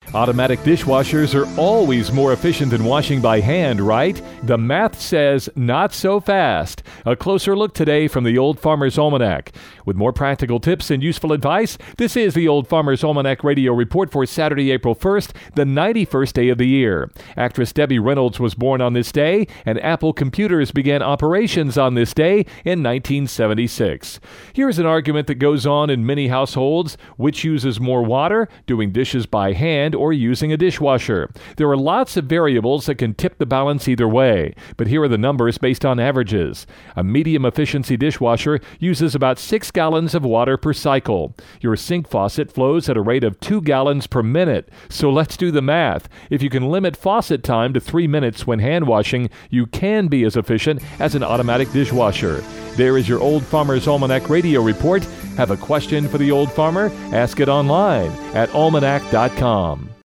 Automatic dishwashers are always more efficient than washing by hand, right? The math says not so fast. A closer look today from the Old Farmer's Almanac. With more practical tips and useful advice, this is the Old Farmer's Almanac Radio Report for Saturday, April 1st, the 91st day of the year. Actress Debbie Reynolds was born on this day, and Apple Computers began operations on this day in 1976. Here's an argument that goes on in many households. Which uses more water, doing dishes by hand or using a dishwasher? There are lots of variables that can tip the balance either way, but here are the numbers based on averages. A medium efficiency dishwasher uses about 6 gallons of water per cycle. Your sink faucet flows at a rate of 2 gallons per minute. So let's do the math. If you can limit faucet time to 3 minutes when hand washing, you can be as efficient as an automatic dishwasher. There is your Old Farmer's Almanac Radio Report. Have a question for the Old Farmer? Ask it online at almanac.com.